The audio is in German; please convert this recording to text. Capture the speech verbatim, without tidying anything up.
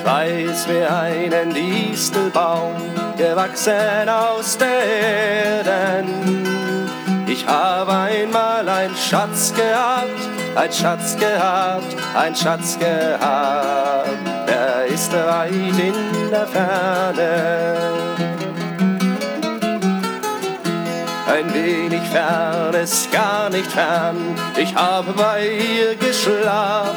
weiß wie einen Distelbaum, gewachsen aus der Erden. Ich habe einmal einen Schatz gehabt, ein Schatz gehabt, ein Schatz gehabt, der ist weit in der Ferne. Ein wenig fern ist gar nicht fern, ich habe bei ihr geschlafen.